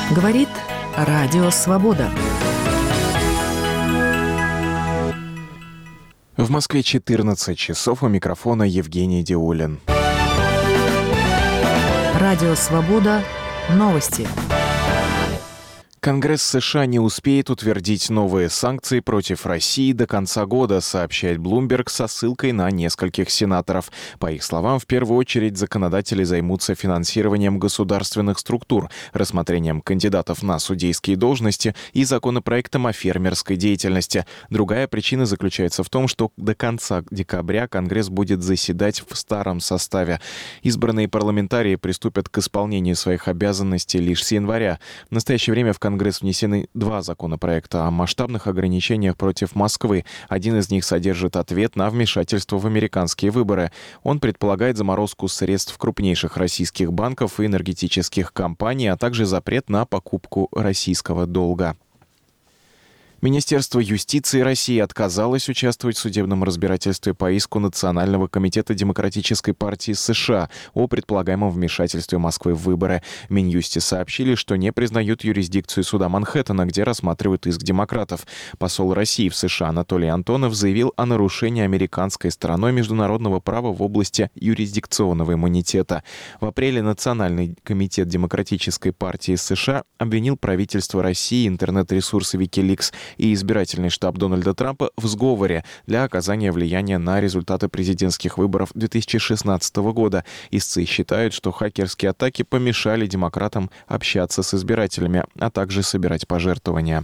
Говорит Радио Свобода. В Москве 14 часов, у микрофона Евгений Диулин. Радио Свобода. Новости. Конгресс США не успеет утвердить новые санкции против России до конца года, сообщает Bloomberg со ссылкой на нескольких сенаторов. По их словам, в первую очередь законодатели займутся финансированием государственных структур, рассмотрением кандидатов на судейские должности и законопроектом о фермерской деятельности. Другая причина заключается в том, что до конца декабря Конгресс будет заседать в старом составе. Избранные парламентарии приступят к исполнению своих обязанностей лишь с января. В настоящее время в Конгресс внесены два законопроекта о масштабных ограничениях против Москвы. Один из них содержит ответ на вмешательство в американские выборы. Он предполагает заморозку средств крупнейших российских банков и энергетических компаний, а также запрет на покупку российского долга. Министерство юстиции России отказалось участвовать в судебном разбирательстве по иску Национального комитета Демократической партии США о предполагаемом вмешательстве Москвы в выборы. В Минюсте сообщили, что не признают юрисдикцию суда Манхэттена, где рассматривают иск демократов. Посол России в США Анатолий Антонов заявил о нарушении американской стороной международного права в области юрисдикционного иммунитета. В апреле Национальный комитет Демократической партии США обвинил правительство России, интернет-ресурсы Wikileaks и избирательный штаб Дональда Трампа в сговоре для оказания влияния на результаты президентских выборов 2016 года. Истцы считают, что хакерские атаки помешали демократам общаться с избирателями, а также собирать пожертвования.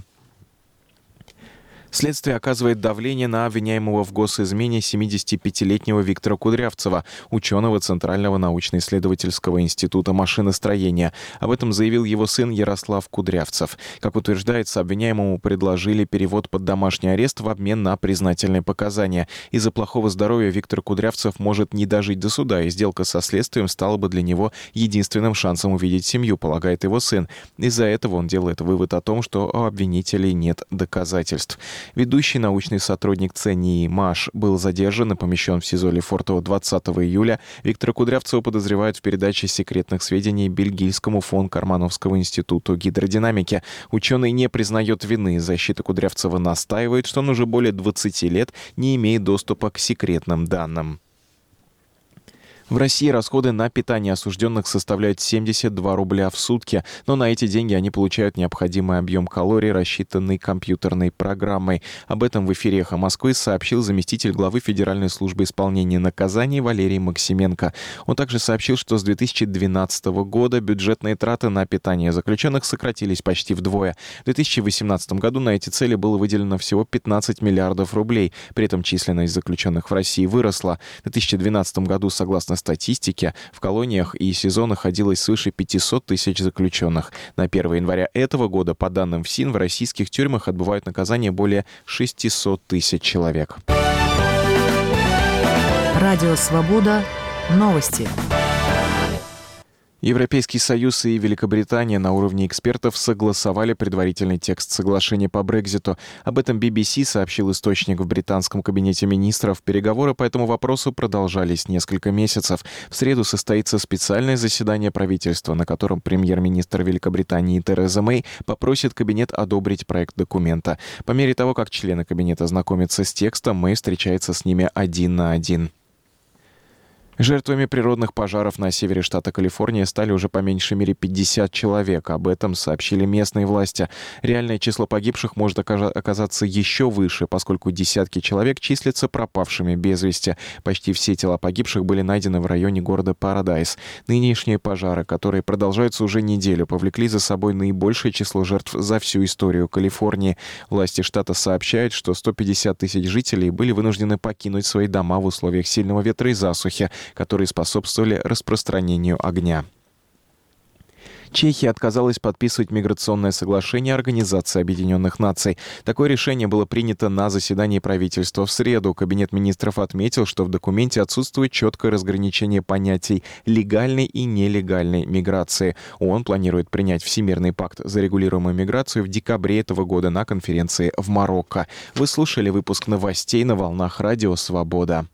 Следствие оказывает давление на обвиняемого в госизмене 75-летнего Виктора Кудрявцева, ученого Центрального научно-исследовательского института машиностроения. Об этом заявил его сын Ярослав Кудрявцев. Как утверждается, обвиняемому предложили перевод под домашний арест в обмен на признательные показания. Из-за плохого здоровья Виктор Кудрявцев может не дожить до суда, и сделка со следствием стала бы для него единственным шансом увидеть семью, полагает его сын. Из-за этого он делает вывод о том, что у обвинителей нет доказательств. Ведущий научный сотрудник ЦНИИ МАШ был задержан и помещен в СИЗО Лефортово 20 июля. Виктора Кудрявцева подозревают в передаче секретных сведений Бельгийскому фон Кармановскому институту гидродинамики. Ученый не признает вины. Защита Кудрявцева настаивает, что он уже более 20 лет не имеет доступа к секретным данным. В России расходы на питание осужденных составляют 72 рубля в сутки, но на эти деньги они получают необходимый объем калорий, рассчитанный компьютерной программой. Об этом в эфире «Эхо Москвы» сообщил заместитель главы Федеральной службы исполнения наказаний Валерий Максименко. Он также сообщил, что с 2012 года бюджетные траты на питание заключенных сократились почти вдвое. В 2018 году на эти цели было выделено всего 15 миллиардов рублей. При этом численность заключенных в России выросла. В 2012 году, согласно статистике, в колониях и СИЗО находилось свыше 500 тысяч заключенных. На 1 января этого года, по данным ФСИН, в российских тюрьмах отбывают наказание более 600 тысяч человек. Радио Свобода. Новости. Европейский Союз и Великобритания на уровне экспертов согласовали предварительный текст соглашения по Брекситу. Об этом BBC сообщил источник в британском кабинете министров. Переговоры по этому вопросу продолжались несколько месяцев. В среду состоится специальное заседание правительства, на котором премьер-министр Великобритании Тереза Мэй попросит кабинет одобрить проект документа. По мере того, как члены кабинета знакомятся с текстом, Мэй встречается с ними один на один. Жертвами природных пожаров на севере штата Калифорния стали уже по меньшей мере 50 человек. Об этом сообщили местные власти. Реальное число погибших может оказаться еще выше, поскольку десятки человек числятся пропавшими без вести. Почти все тела погибших были найдены в районе города Парадайз. Нынешние пожары, которые продолжаются уже неделю, повлекли за собой наибольшее число жертв за всю историю Калифорнии. Власти штата сообщают, что 150 тысяч жителей были вынуждены покинуть свои дома в условиях сильного ветра и засухи, которые способствовали распространению огня. Чехия отказалась подписывать миграционное соглашение Организации Объединенных Наций. Такое решение было принято на заседании правительства в среду. Кабинет министров отметил, что в документе отсутствует четкое разграничение понятий легальной и нелегальной миграции. ООН планирует принять Всемирный пакт за регулируемую миграцию в декабре этого года на конференции в Марокко. Вы слушали выпуск новостей на волнах Радио Свобода.